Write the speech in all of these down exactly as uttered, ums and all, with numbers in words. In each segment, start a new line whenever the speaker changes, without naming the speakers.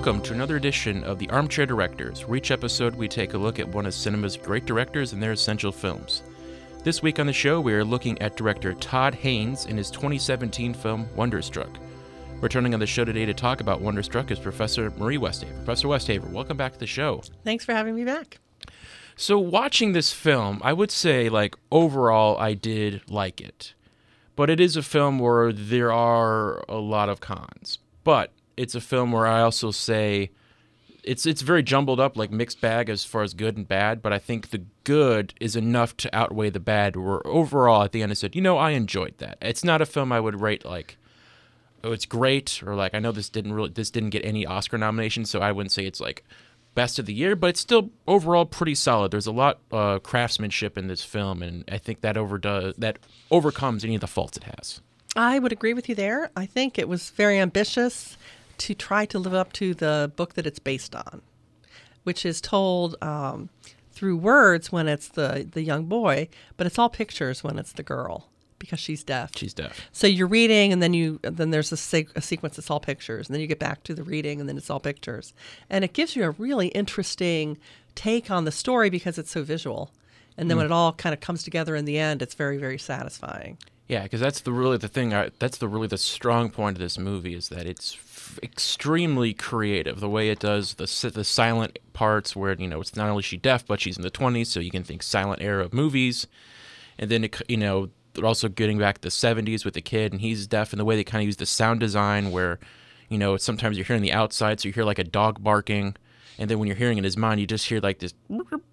Welcome to another edition of the Armchair Directors, where each episode we take a look at one of cinema's great directors and their essential films. This week on the show, we are looking at director Todd Haynes in his twenty seventeen film Wonderstruck. Returning on the show today to talk about Wonderstruck is Professor Marie Westhaver. Professor Westhaver, welcome back to the show.
Thanks for having me back.
So watching this film, I would say, like, overall, I did like it. But it is a film where there are a lot of cons. But it's a film where I also say it's it's very jumbled up, like mixed bag as far as good and bad, but I think the good is enough to outweigh the bad, where overall at the end I said, you know, I enjoyed that. It's not a film I would rate like, oh, it's great, or like, I know this didn't really this didn't get any Oscar nominations, so I wouldn't say it's like best of the year, but it's still overall pretty solid. There's a lot of uh, craftsmanship in this film, and I think that overdoes that overcomes any of the faults it has.
I would agree with you there. I think it was very ambitious to try to live up to the book that it's based on, which is told um, through words when it's the, the young boy, but it's all pictures when it's the girl because she's deaf.
She's deaf.
So you're reading, and then you then there's a, se- a sequence that's all pictures, and then you get back to the reading, and then it's all pictures. And it gives you a really interesting take on the story because it's so visual. And then mm. when it all kind of comes together in the end, it's very, very satisfying.
Yeah, because that's the really the thing. I, that's the really the strong point of this movie is that it's f- extremely creative. The way it does the the silent parts, where you know it's not only she deaf, but she's in the twenties, so you can think silent era of movies. And then it, you know they're also getting back to the seventies with the kid, and he's deaf. And the way they kind of use the sound design, where you know sometimes you're hearing the outside, so you hear like a dog barking, and then when you're hearing in his mind, you just hear like this,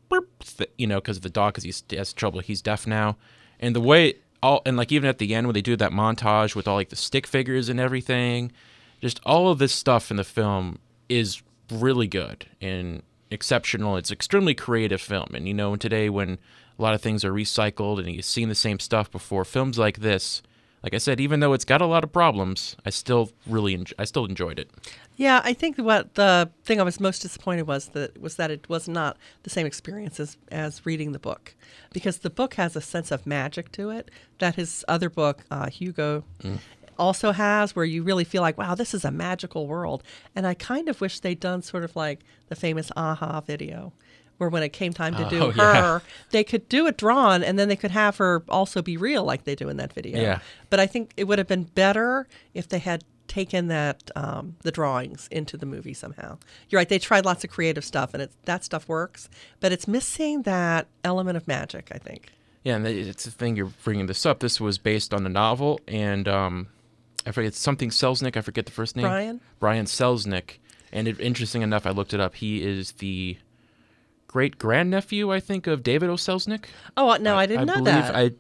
you know, because of the dog, because he has trouble. He's deaf now, and the way. All, and like even at the end when they do that montage with all like the stick figures and everything, just all of this stuff in the film is really good and exceptional. It's extremely creative film. And you know, today when a lot of things are recycled and you've seen the same stuff before, films like this, like I said, even though it's got a lot of problems, I still really en- I still enjoyed it.
Yeah, I think what the thing I was most disappointed was that was that it was not the same experience as, as reading the book, because the book has a sense of magic to it that his other book, uh, Hugo, mm. also has, where you really feel like, wow, this is a magical world. And I kind of wish they'd done sort of like the famous Aha video, where when it came time to do
oh,
her,
yeah.
they could do it drawn, and then they could have her also be real like they do in that video.
Yeah.
But I think it would have been better if they had taken that um, the drawings into the movie somehow. You're right, they tried lots of creative stuff, and it, that stuff works, but it's missing that element of magic, I think.
Yeah, and it's the thing, you're bringing this up. This was based on the novel, and um, I forget, something Selznick, I forget the first name.
Brian?
Brian Selznick. And it, interesting enough, I looked it up. He is the great-grandnephew, I think, of David O. Selznick.
Oh, no, I, I didn't
I
know
believe
that.
I,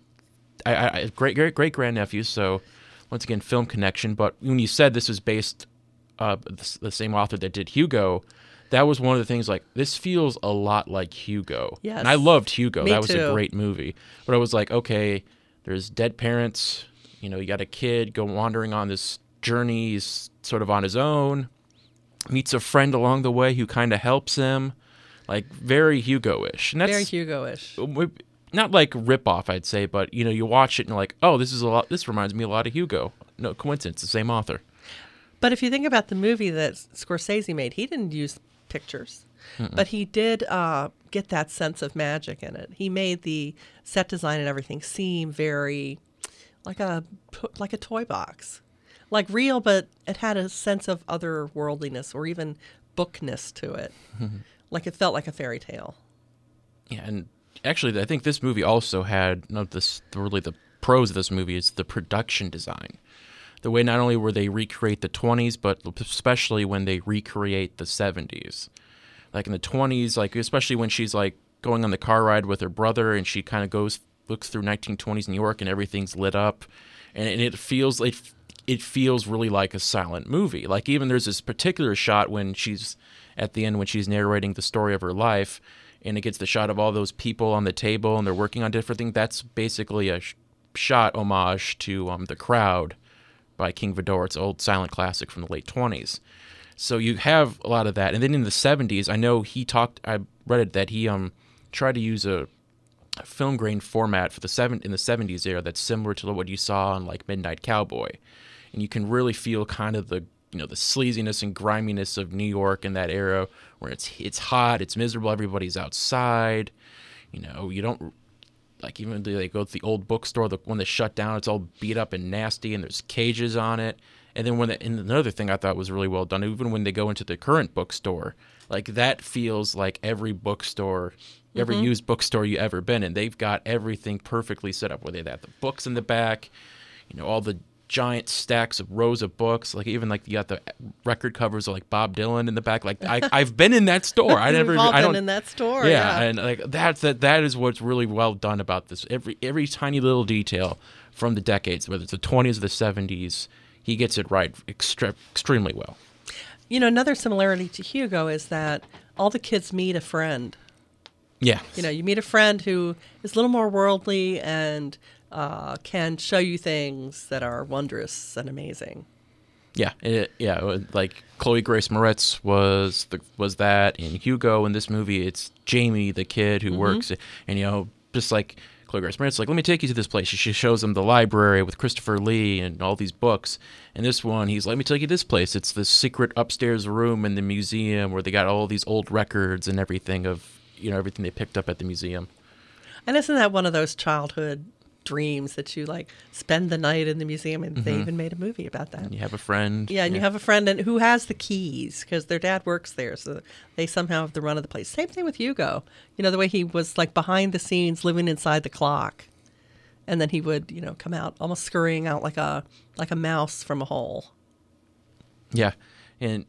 I, I, great, great, great-grandnephew, so once again, film connection. But when you said this was based, uh, the, the same author that did Hugo, that was one of the things, like, this feels a lot like Hugo.
Yes.
And I loved Hugo.
Me
that was
too.
a great movie. But I was like, okay, there's dead parents, you know, you got a kid go wandering on this journey, he's sort of on his own, meets a friend along the way who kind of helps him, like, very Hugo-ish. And that's,
very Hugo-ish.
Not like rip-off, I'd say, but, you know, you watch it and you're like, oh, this is a lot. This reminds me a lot of Hugo. No coincidence, the same author.
But if you think about the movie that Scorsese made, he didn't use pictures, Mm-mm. but he did uh, get that sense of magic in it. He made the set design and everything seem very like a like a toy box, like real, but it had a sense of otherworldliness or even bookness to it, like it felt like a fairy tale.
Yeah, and actually, I think this movie also had, not this, really the pros of this movie is the production design. The way not only where they recreate the twenties, but especially when they recreate the seventies. Like in the twenties, like especially when she's like going on the car ride with her brother and she kind of goes, looks through nineteen twenties New York and everything's lit up. And it feels like, it feels really like a silent movie. Like even there's this particular shot when she's, at the end when she's narrating the story of her life, and it gets the shot of all those people on the table and they're working on different things. That's basically a sh- shot homage to um, The Crowd by King Vidor. It's an old silent classic from the late twenties. So you have a lot of that. And then in the seventies, I know he talked, I read it, that he um tried to use a, a film grain format for the seven in the seventies era that's similar to what you saw on like Midnight Cowboy. And you can really feel kind of the you know, the sleaziness and griminess of New York in that era, where it's it's hot, it's miserable, everybody's outside. You know, you don't like even they go to the old bookstore, the one that's shut down, it's all beat up and nasty, and there's cages on it. And then when the, and another thing I thought was really well done, even when they go into the current bookstore, like that feels like every bookstore, every mm-hmm. used bookstore you ever been in. They've got everything perfectly set up, where they have the books in the back, you know, all the giant stacks of rows of books, like even like you got the record covers of like Bob Dylan in the back. Like I, I've been in that store. I never,
We've all
I don't
been in that store.
Yeah,
Yeah,
and like that's that. That is what's really well done about this. Every every tiny little detail from the decades, whether it's the twenties or the seventies, he gets it right extre- extremely well.
You know, another similarity to Hugo is that all the kids meet a friend.
Yeah.
You know, you meet a friend who is a little more worldly and uh, can show you things that are wondrous and amazing.
Yeah, it, yeah. Like Chloe Grace Moretz was the was that in Hugo. In this movie, it's Jamie, the kid who mm-hmm. works, and you know, just like Chloe Grace Moretz, like, let me take you to this place. She shows him the library with Christopher Lee and all these books. And this one, he's, let me take you to this place. It's this secret upstairs room in the museum where they got all these old records and everything of, you know, everything they picked up at the museum.
And isn't that one of those childhood dreams that you like spend the night in the museum, and mm-hmm. they even made a movie about that.
And you have a friend.
Yeah, and
yeah.
you have a friend and who has the keys because their dad works there, so they somehow have the run of the place. Same thing with Hugo. You know, the way he was like behind the scenes, living inside the clock, and then he would, you know, come out almost scurrying out like a like a mouse from a hole.
Yeah, and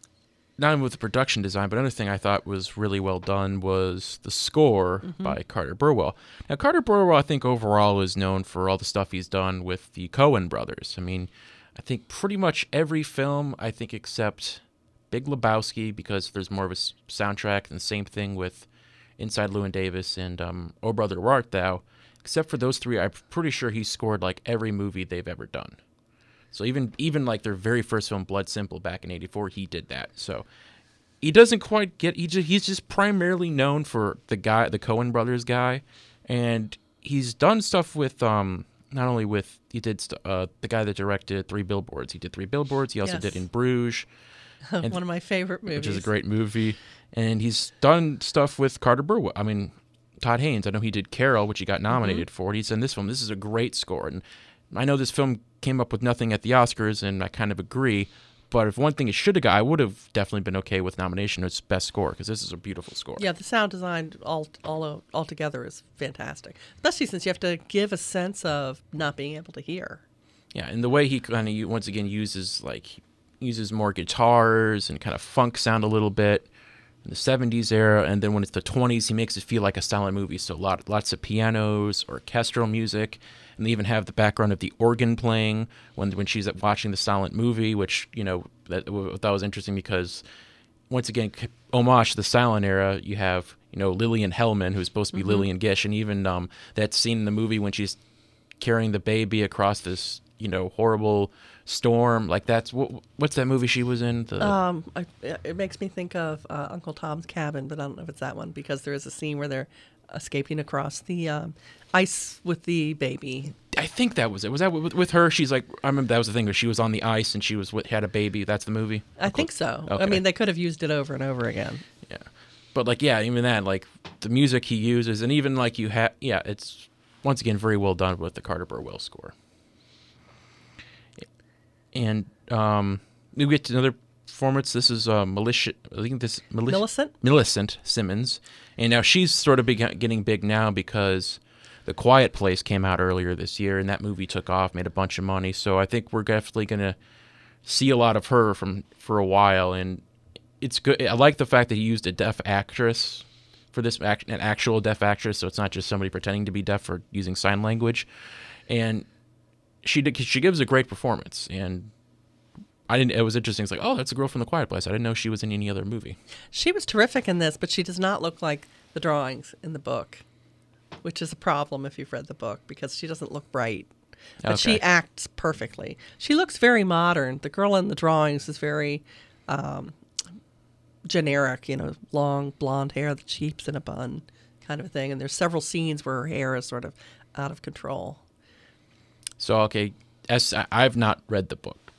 not only with the production design, but another thing I thought was really well done was the score mm-hmm. by Carter Burwell. Now, Carter Burwell, I think overall is known for all the stuff he's done with the Coen brothers. I mean, I think pretty much every film, I think except Big Lebowski, because there's more of a soundtrack, and the same thing with Inside Llewyn Davis and um, Oh Brother, Where Art Thou? Except for those three, I'm pretty sure he scored like every movie they've ever done. So even even like their very first film, Blood Simple, back in eighty-four, he did that. So he doesn't quite get. He just, he's just primarily known for the guy, the Coen Brothers guy, and he's done stuff with um not only with he did st- uh the guy that directed Three Billboards. He did Three Billboards. He also
yes.
did In Bruges,
and, one of my favorite movies,
which is a great movie. And he's done stuff with Carter Burwell. I mean, Todd Haynes. I know he did Carol, which he got nominated mm-hmm. for. He's in this film. This is a great score, and I know this film came up with nothing at the Oscars, and I kind of agree. But if one thing it should have got, I would have definitely been okay with nomination as best score, because this is a beautiful score.
Yeah, the sound design all all all together is fantastic, especially since you have to give a sense of not being able to hear.
Yeah, and the way he kind of once again uses like uses more guitars and kind of funk sound a little bit in the seventies era, and then when it's the twenties, he makes it feel like a silent movie. So a lot, lots of pianos, orchestral music, and they even have the background of the organ playing when when she's watching the silent movie, which, you know, that, that was interesting because, once again, homage to the silent era, you have, you know, Lillian Hellman, who's supposed to be mm-hmm. Lillian Gish, and even um, that scene in the movie when she's carrying the baby across this, you know, horrible storm, like that's what, what's that movie she was in? The...
Um, I, it makes me think of uh, Uncle Tom's Cabin, but I don't know if it's that one because there is a scene where they're escaping across the um, ice with the baby.
I think that was it. Was that with, with her? She's like, I remember that was the thing where she was on the ice and she was with, had a baby. That's the movie.
I Uncle... think so.
Okay.
I mean, they could have used it over and over again.
Yeah, but like, yeah, even that, like the music he uses, and even like you have, yeah, it's once again very well done with the Carter Burwell score. And um, we get to another performance. This is uh, Militia. I think this Militia,
Millicent.
Millicent Simmons, and now she's sort of big, getting big now because The Quiet Place came out earlier this year, and that movie took off, made a bunch of money. So I think we're definitely gonna see a lot of her from for a while, and it's good. I like the fact that he used a deaf actress for this, an actual deaf actress, so it's not just somebody pretending to be deaf or using sign language, and. She did, she gives a great performance, and I didn't. It was interesting. It's like, oh, that's a girl from The Quiet Place. I didn't know she was in any other movie.
She was terrific in this, but she does not look like the drawings in the book, which is a problem if you've read the book because she doesn't look bright. But
okay.
She acts perfectly. She looks very modern. The girl in the drawings is very um, generic, you know, long blonde hair that she keeps in a bun, kind of a thing. And there's several scenes where her hair is sort of out of control.
So, okay, as I've not read the book,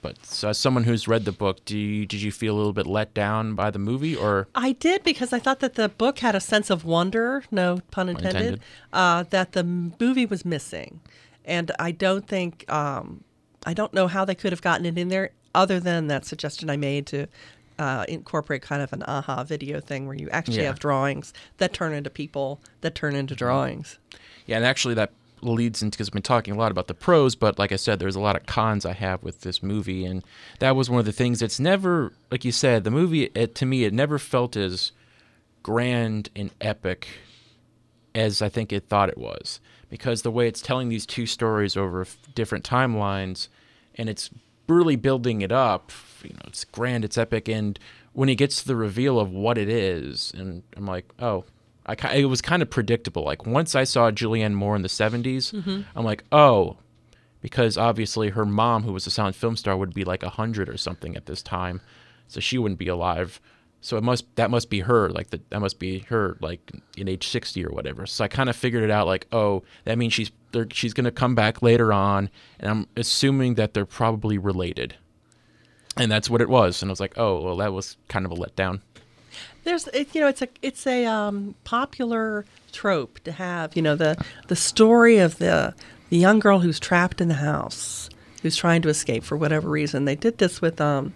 But so as someone who's read the book, do you, did you feel a little bit let down by the movie, or
I did, because I thought that the book had a sense of wonder, no pun intended,
intended.
Uh, that the movie was missing. And I don't think, um, I don't know how they could have gotten it in there other than that suggestion I made to uh, incorporate kind of an aha video thing where you actually
Yeah.
have drawings that turn into people that turn into drawings.
yeah, and actually that leads into, because I've been talking a lot about the pros, but like I said, there's a lot of cons I have with this movie, and that was one of the things that's never, like you said, the movie, it, to me, it never felt as grand and epic as I think it thought it was, because the way it's telling these two stories over f- different timelines, and it's really building it up, you know, it's grand, it's epic, and when he gets to the reveal of what it is, and I'm like, oh, I, ki- it was kind of predictable. Like, once I saw Julianne Moore in the seventies,
Mm-hmm.
I'm like, oh, because obviously her mom, who was a silent film star, would be like one hundred or something at this time, so she wouldn't be alive. So it must that must be her, like the, that must be her, like in age sixty or whatever. So I kind of figured it out, like, oh, that means she's they're, she's gonna come back later on, and I'm assuming that they're probably related, and that's what it was. And I was like, oh, well, that was kind of a letdown.
There's, it, you know, it's a it's a um, popular trope to have, you know, the the story of the the young girl who's trapped in the house, who's trying to escape for whatever reason. They did this with um,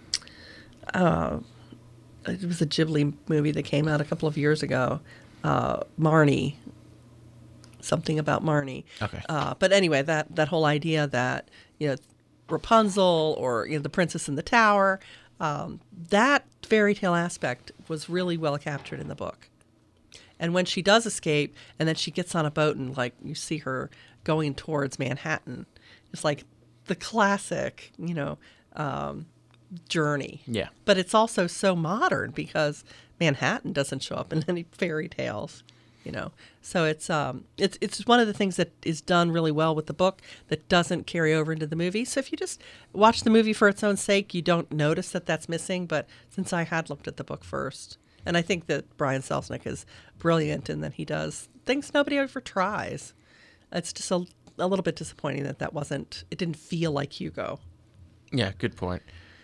uh, it was a Ghibli movie that came out a couple of years ago, uh, Marnie. Something about Marnie.
Okay.
Uh, but anyway, that that whole idea that, you know, Rapunzel or, you know, the Princess in the Tower. Um, that fairy tale aspect was really well captured in the book. And when she does escape, and then she gets on a boat and, like, you see her going towards Manhattan, it's like the classic, you know, um, journey.
Yeah.
But it's also so modern because Manhattan doesn't show up in any fairy tales. You know, so it's um, it's it's one of the things that is done really well with the book that doesn't carry over into the movie. So if you just watch the movie for its own sake, you don't notice that that's missing. But since I had looked at the book first, and I think that Brian Selznick is brilliant in that he does things nobody ever tries. It's just a, a little bit disappointing that that wasn't. It didn't feel like Hugo.
Yeah, good point.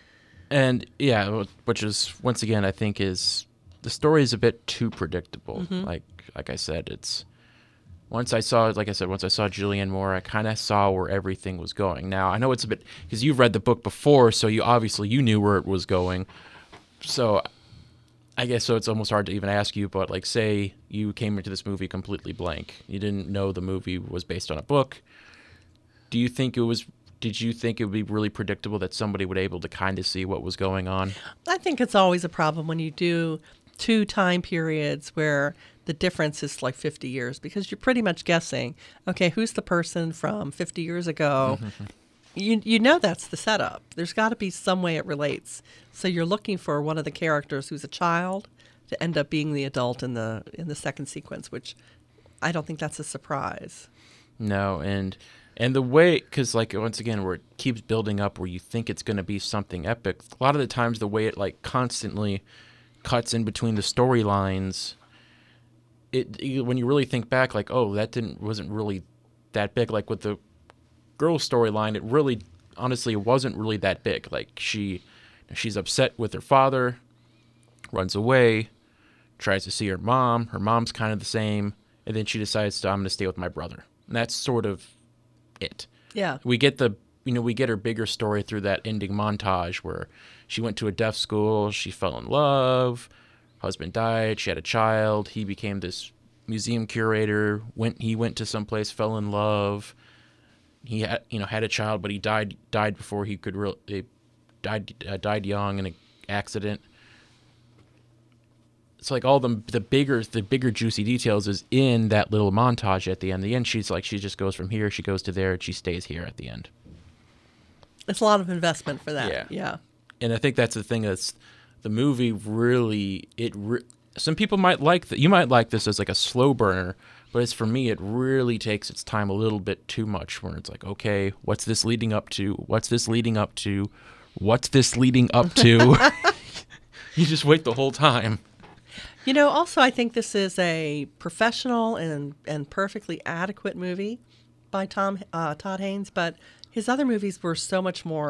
And yeah, which is once again, I think is the story is a bit too predictable.
Mm-hmm.
Like like I said, it's once I saw, like I said, once I saw Julianne Moore, I kind of saw where everything was going. Now I know it's a bit because you've read the book before, so you obviously you knew where it was going. So I guess so. It's almost hard to even ask you, but like, say you came into this movie completely blank, you didn't know the movie was based on a book. Do you think it was? Did you think it would be really predictable that somebody would be able to kind of see what was going on?
I think it's always a problem when you do two time periods where the difference is like fifty years, because you're pretty much guessing, okay, who's the person from fifty years ago? you you know that's the setup. There's got to be some way it relates. So you're looking for one of the characters who's a child to end up being the adult in the in the second sequence, which I don't think that's a surprise.
No, and and the way, because like once again, where it keeps building up, where you think it's going to be something epic. A lot of the times, the way it like constantly cuts in between the storylines, it, it when you really think back, like, oh, that didn't wasn't really that big. Like with the girl storyline, it really, honestly, it wasn't really that big. Like she, she's upset with her father, runs away, tries to see her mom. Her mom's kind of the same, and then she decides to, I'm going to stay with my brother. And that's sort of it.
Yeah.
We get the, you know, we get her bigger story through that ending montage where she went to a deaf school, she fell in love, husband died, she had a child, he became this museum curator, went he went to some place, fell in love. He had, you know, had a child, but he died died before he could really he died uh, died young in an accident. It's like all the the bigger the bigger juicy details is in that little montage at the end. The end, she's like she just goes from here, she goes to there, and she stays here at the end.
It's a lot of investment for that.
Yeah.
Yeah.
And I think that's the thing, that's the movie really it. Re- some people might like that. You might like this as like a slow burner, but it's for me, it really takes its time a little bit too much. Where it's like, okay, what's this leading up to? What's this leading up to? What's this leading up to? You just wait the whole time.
You know, also, I think this is a professional and, and perfectly adequate movie by Tom uh, Todd Haynes, but his other movies were so much more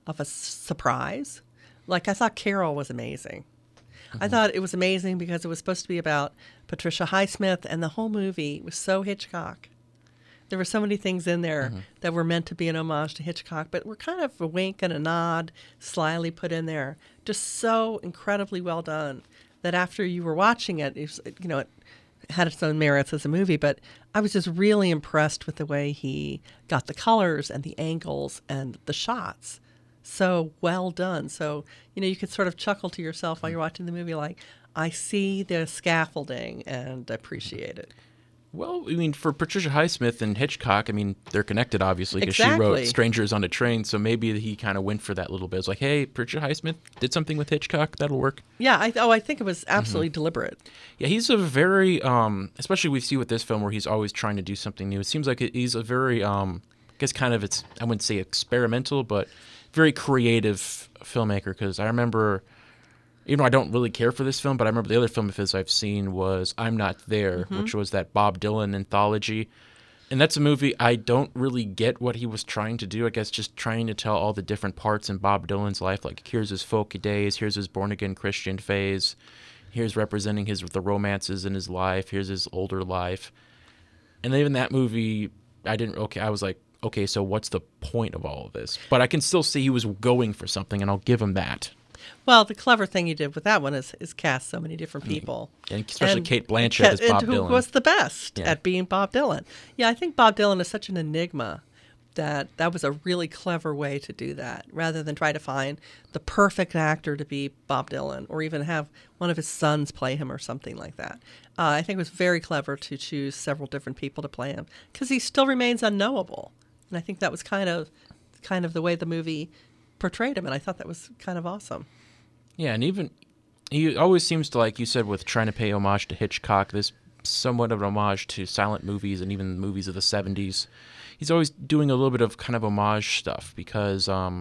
of a s- surprise. Like I thought Carol was amazing. I thought it was amazing because it was supposed to be about Patricia Highsmith, and the whole movie was so Hitchcock. There were so many things in there mm-hmm. that were meant to be an homage to Hitchcock, but were kind of a wink and a nod, slyly put in there. Just so incredibly well done that after you were watching it, it was, you know, it had its own merits as a movie, but I was just really impressed with the way he got the colors and the angles and the shots. So well done. So, you know, you could sort of chuckle to yourself while you're watching the movie like, I see the scaffolding and appreciate it.
Well, I mean, for Patricia Highsmith and Hitchcock, I mean, they're connected, obviously, because
exactly.
she wrote Strangers on a Train, so maybe he kind of went for that little bit. It's like, hey, Patricia Highsmith did something with Hitchcock, that'll work.
Yeah, I, oh, I think it was absolutely mm-hmm. deliberate.
Yeah, he's a very, um, especially we see with this film where he's always trying to do something new. It seems like he's a very, um, I guess kind of, it's I wouldn't say experimental, but very creative filmmaker, because I remember, even though I don't really care for this film, but I remember the other film of his I've seen was I'm Not There, mm-hmm. which was that Bob Dylan anthology. And that's a movie I don't really get what he was trying to do. I guess just trying to tell all the different parts in Bob Dylan's life. Like, here's his folky days, here's his born-again Christian phase, here's representing his the romances in his life, here's his older life. And even that movie, I didn't, okay, I was like, okay, so what's the point of all of this? But I can still see he was going for something, and I'll give him that.
Well, the clever thing you did with that one is, is cast so many different people.
And especially and Cate Blanchett as Bob
who
Dylan.
Who was the best yeah. at being Bob Dylan. Yeah, I think Bob Dylan is such an enigma that that was a really clever way to do that, rather than try to find the perfect actor to be Bob Dylan or even have one of his sons play him or something like that. Uh, I think it was very clever to choose several different people to play him because he still remains unknowable. And I think that was kind of kind of the way the movie portrayed him, and I thought that was kind of awesome.
Yeah, and even he always seems to, like you said, with trying to pay homage to Hitchcock, this somewhat of an homage to silent movies and even movies of the seventies. He's always doing a little bit of kind of homage stuff because um,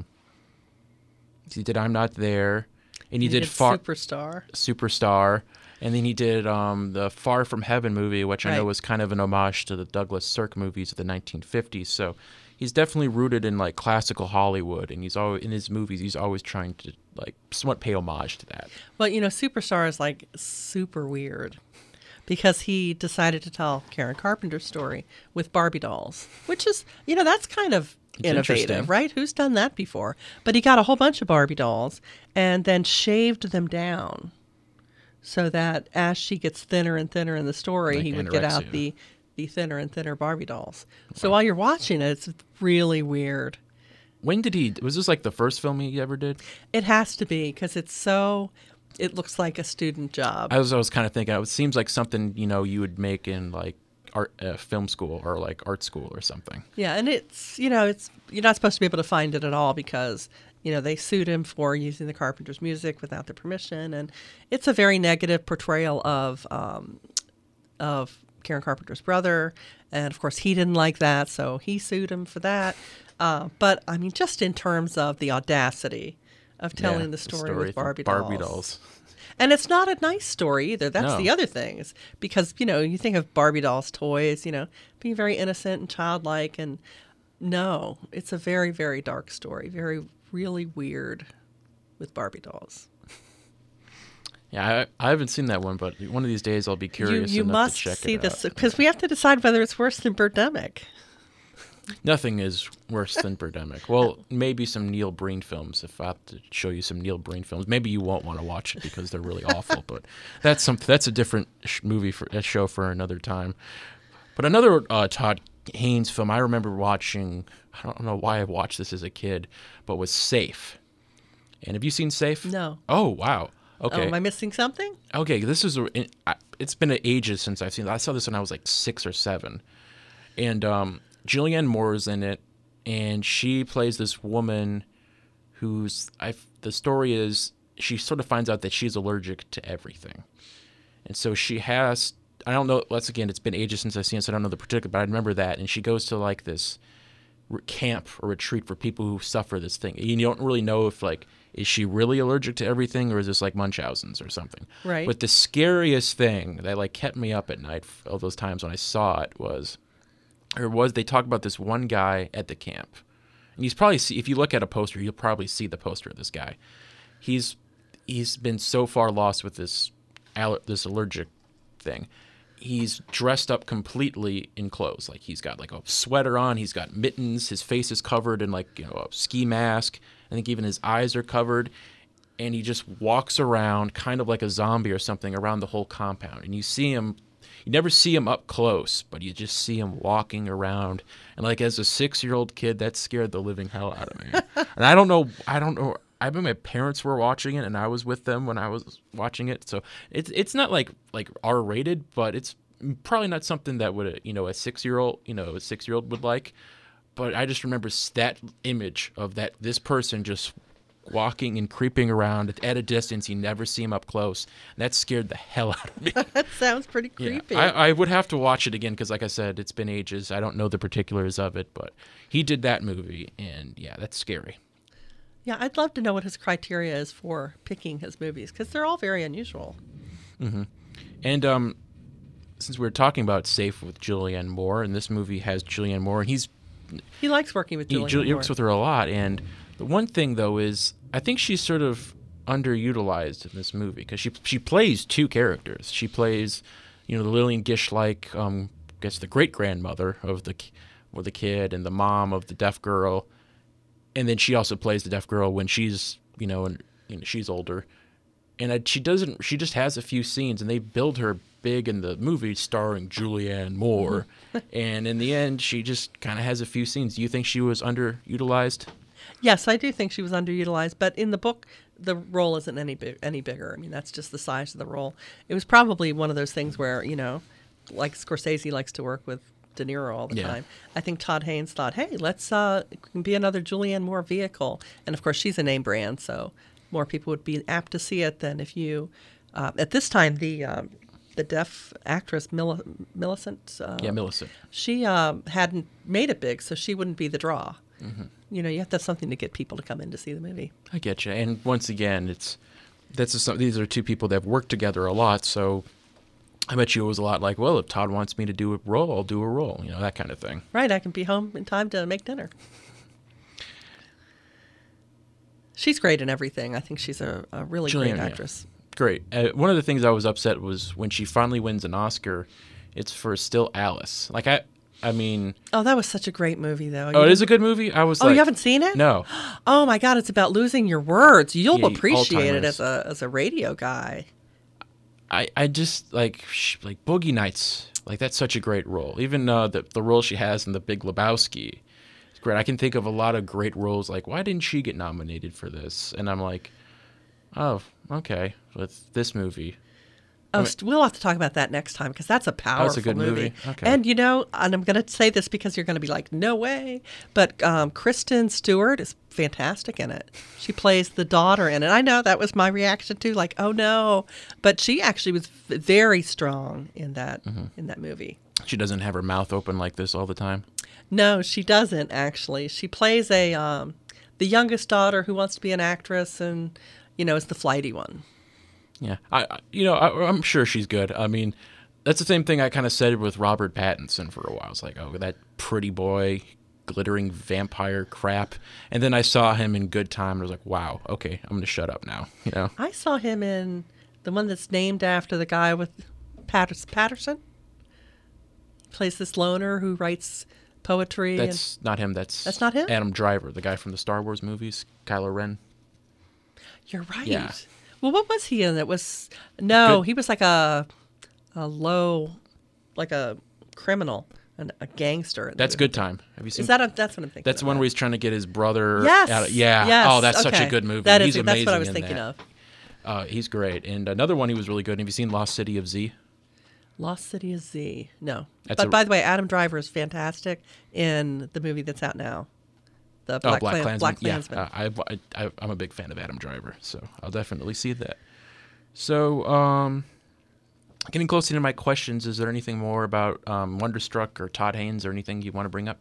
he did I'm Not There, and he,
he
did,
did
Far-
Superstar.
Superstar, and then he did um, the Far From Heaven movie, which I
right.
know was kind of an homage to the Douglas Sirk movies of the nineteen fifties. So he's definitely rooted in like classical Hollywood, and he's always in his movies. He's always trying to like somewhat pay homage to that.
Well, you know, Superstar is like super weird because he decided to tell Karen Carpenter's story with Barbie dolls, which is, you know, that's kind of
it's
innovative, right? Who's done that before? But he got a whole bunch of Barbie dolls and then shaved them down so that as she gets thinner and thinner in the story,
like
he would
anorexia.
get out the the thinner and thinner Barbie dolls. So wow. while you're watching it, it's really weird.
When did he, was this like the first film he ever did?
It has to be because it's so, it looks like a student job.
I was, I was kind of thinking, it seems like something, you know, you would make in like art, uh, film school or like art school or something.
Yeah, and it's, you know, it's, you're not supposed to be able to find it at all because, you know, they sued him for using the Carpenters' music without their permission. And it's a very negative portrayal of, um, of Karen Carpenter's brother. And of course, he didn't like that, so he sued him for that. Uh, but I mean, just in terms of the audacity of telling
yeah,
the story,
the story
with Barbie,
Barbie
dolls.
dolls.
And it's not a nice story either. That's
no.
the other thing. Is because, you know, you think of Barbie dolls toys, you know, being very innocent and childlike. And no, it's a very, very dark story. Very, really weird with Barbie dolls.
Yeah, I, I haven't seen that one, but one of these days I'll be curious
you, you
enough
must
to check
see
it
this
out.
because we have to decide whether it's worse than Birdemic.
Nothing is worse than Birdemic. Well, maybe some Neil Breen films. If I have to show you some Neil Breen films, maybe you won't want to watch it because they're really awful. But that's some that's a different sh- movie for a show for another time. But another uh, Todd Haynes film I remember watching. I don't know why I watched this as a kid, but was Safe. And have you seen Safe?
No.
Oh wow. Okay.
Oh, am I missing something?
Okay, this is a, it's been ages since I've seen it. I saw this when I was like six or seven, and um, Julianne Moore is in it, and she plays this woman who's I. The story is she sort of finds out that she's allergic to everything, and so she has. I don't know. Once again, it's been ages since I've seen it, so I don't know the particular, but I remember that, and she goes to like this camp or retreat for people who suffer this thing. You don't really know if like. Is she really allergic to everything, or is this like Munchausen's or something?
Right.
But the scariest thing that like kept me up at night all those times when I saw it was, or was they talk about this one guy at the camp, And he's probably see if you look at a poster, you'll probably see the poster of this guy. He's he's been so far lost with this aller- this allergic thing. He's dressed up completely in clothes. Like he's got like a sweater on, he's got mittens, his face is covered in like, you know, a ski mask. I think even his eyes are covered. And he just walks around kind of like a zombie or something around the whole compound. And you see him, you never see him up close, but you just see him walking around. And like as a six-year-old kid, that scared the living hell out of me. And I don't know, I don't know. I mean, my parents were watching it, and I was with them when I was watching it. So it's it's not like like R-rated, but it's probably not something that would you know a six-year-old you know a six-year-old would like. But I just remember that image of that this person just walking and creeping around at a distance. You never see him up close. And that scared the hell out of me.
That sounds pretty creepy.
Yeah, I, I would have to watch it again because, like I said, it's been ages. I don't know the particulars of it, but he did that movie, and yeah, that's scary.
Yeah, I'd love to know what his criteria is for picking his movies because they're all very unusual.
Mm-hmm. And um, since we were talking about Safe with Julianne Moore, and this movie has Julianne Moore, and he's
he likes working with Julianne
he, he
Moore.
works with her a lot, and the one thing though is I think she's sort of underutilized in this movie because she she plays two characters. She plays, you know, the Lillian Gish-like, um, I guess the great grandmother of the or the kid, and the mom of the deaf girl, and then she also plays the deaf girl when she's you know and you know, she's older, and I, she doesn't. She just has a few scenes, and they build her big in the movie starring Julianne Moore, and in the end, she just kind of has a few scenes. Do you think she was underutilized?
Yes, I do think she was underutilized, but in the book, the role isn't any big, any bigger. I mean, that's just the size of the role. It was probably one of those things where, you know, like Scorsese likes to work with De Niro all the
Yeah.
time. I think Todd Haynes thought, hey, let's uh, be another Julianne Moore vehicle. And, of course, she's a name brand, so more people would be apt to see it than if you... Uh, at this time, the um, the deaf actress, Mil- Millicent... Uh,
Yeah, Millicent.
She uh, hadn't made it big, so she wouldn't be the draw.
Mm-hmm.
You know, you have to have something to get people to come in to see the movie.
I get you. And once again, it's that's a, these are two people that have worked together a lot. So I bet you it was a lot like, well, if Todd wants me to do a role, I'll do a role. You know, that kind of thing.
Right, I can be home in time to make dinner. She's great in everything. I think she's a, a really
Julianne,
great
yeah.
actress.
Great. Uh, one of the things I was upset was when she finally wins an Oscar, it's for Still Alice. Like I, I mean,
Oh, that was such a great movie, though.
oh,
You
it is a
didn't-
good movie. I was
Oh,
like,
you haven't seen it?
No.
Oh my God, it's about losing your words. You'll
Yeah,
appreciate it
Alzheimer's.
as a as a radio guy.
I, I just like sh- like Boogie Nights. Like that's such a great role. Even uh, the the role she has in The Big Lebowski, it's great. I can think of a lot of great roles. Like why didn't she get nominated for this? And I'm like, oh, okay, with this movie.
Oh,
I mean-
st- we'll have to talk about that next time because that's a powerful
good movie? Okay.
And you know, and I'm going to say this because you're going to be like, no way. But um, Kristen Stewart is fantastic in it. She plays the daughter in it. I know that was my reaction too, like, oh no. But she actually was v- very strong in that
Mm-hmm.
in that movie.
She doesn't have her mouth open like this all the time.
No, she doesn't actually. She plays a um, the youngest daughter who wants to be an actress, and you know, is the flighty one.
Yeah, I, I you know I, I'm sure she's good. I mean, that's the same thing I kind of said with Robert Pattinson for a while. It's like, oh, that pretty boy, glittering vampire crap. And then I saw him in Good Time, and I was like, wow, okay, I'm gonna shut up now. You know,
I saw him in the one that's named after the guy with Patterson. Patterson plays this loner who writes poetry. and
that's not him. That's
That's not him?
Adam Driver, the guy from the Star Wars movies, Kylo Ren.
You're right.
Yeah.
Well, what was he in? It was no,
Good-
he was like a a low, like a criminal, an, a gangster. in the
That's
movie.
Good Time. Have you seen?
Is that a, that's what I'm thinking?
that's the
of.
one where he's trying to get his brother.
Yes.
Out of, yeah.
Yes.
Oh, that's such
okay.
a good movie.
That is.
he's
That's
amazing
what I was
in
thinking
that.
of.
Uh, he's great. And another one he was really good in. Have you seen Lost City of Z?
Lost City of Z. No.
That's
but
a-
by the way, Adam Driver is fantastic in the movie that's out now. The Black,
oh, Black
Klan-
Klansman.
Black
Yeah,
Klansman.
uh, I, I, I'm a big fan of Adam Driver, so I'll definitely see that. So, um, getting closer to my questions, is there anything more about um, Wonderstruck or Todd Haynes or anything you want to bring up?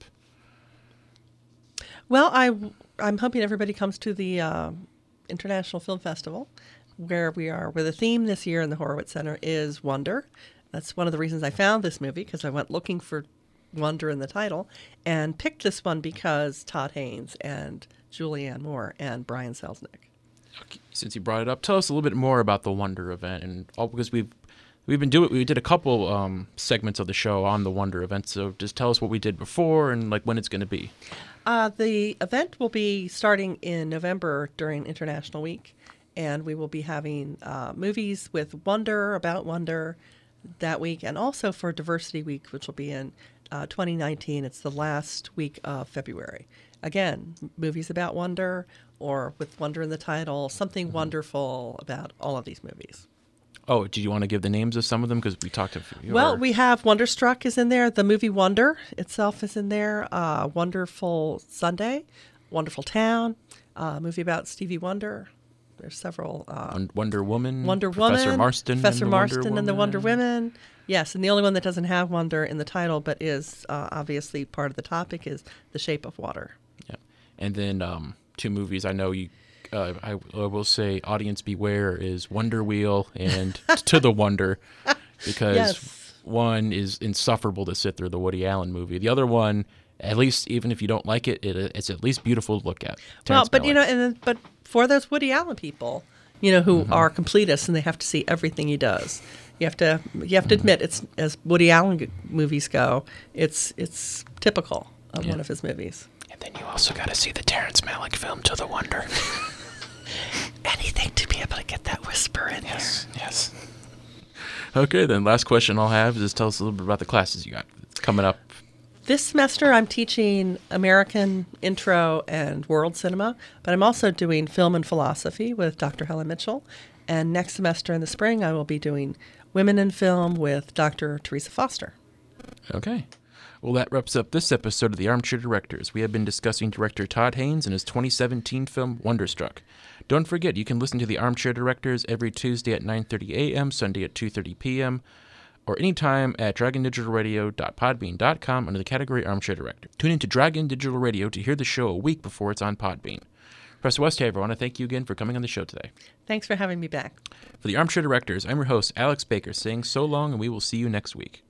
Well, I, I'm hoping everybody comes to the uh, International Film Festival, where we are, where the theme this year in the Horowitz Center is wonder. That's one of the reasons I found this movie, because I went looking for wonder in the title, and picked this one because Todd Haynes and Julianne Moore and Brian Selznick.
Okay. Since you brought it up, tell us a little bit more about the Wonder event, and all because we've we've been doing we did a couple um, segments of the show on the Wonder event. So just tell us what we did before and like when it's going to be.
Uh, the event will be starting in November during International Week, and we will be having uh, movies with Wonder, about Wonder, that week, and also for Diversity Week, which will be in uh, twenty nineteen. It's the last week of February. Again, movies about wonder or with wonder in the title, something mm-hmm. wonderful about all of these movies.
Oh, did you want to give the names of some of them? Because we talked to a few.
Well,
or...
we have Wonderstruck is in there. The movie Wonder itself is in there. Uh, Wonderful Sunday, Wonderful Town, a uh, movie about Stevie Wonder. There's several. Uh,
Wonder Woman.
Wonder
Professor
Woman.
Marston.
Professor
and
Marston and the Wonder
Woman.
Women. Yes, and the only one that doesn't have wonder in the title but is uh, obviously part of the topic is The Shape of Water.
Yeah. And then um, two movies I know you, uh, I, I will say audience beware is Wonder Wheel and To the Wonder, because
yes.
one is insufferable to sit through, the Woody Allen movie. The other one, at least even if you don't like it, it it's at least beautiful to look at. Terrence
Well, but
Malick.
you know, and then, but for those Woody Allen people, you know, who mm-hmm. are completists and they have to see everything he does. You have to you have to admit, it's as Woody Allen movies go, it's it's typical of
yeah.
one of his movies.
And then you also got to see the Terrence Malick film To the Wonder.
Anything to be able to get that whisper in
yes,
there.
Yes. Okay, then last question I'll have is just tell us a little bit about the classes you got. It's coming up.
This semester, I'm teaching American Intro and World Cinema, but I'm also doing Film and Philosophy with Doctor Helen Mitchell. And next semester in the spring, I will be doing Women in Film with Doctor Teresa Foster.
Okay. Well, that wraps up this episode of The Armchair Directors. We have been discussing director Todd Haynes and his twenty seventeen film Wonderstruck. Don't forget, you can listen to The Armchair Directors every Tuesday at nine thirty a.m., Sunday at two thirty p.m., or anytime at dragon digital radio dot podbean dot com under the category Armchair Director. Tune in to Dragon Digital Radio to hear the show a week before it's on Podbean. Professor Westhaver, I want to thank you again for coming on the show today.
Thanks for having me back.
For the Armchair Directors, I'm your host, Alex Baker, saying so long, and we will see you next week.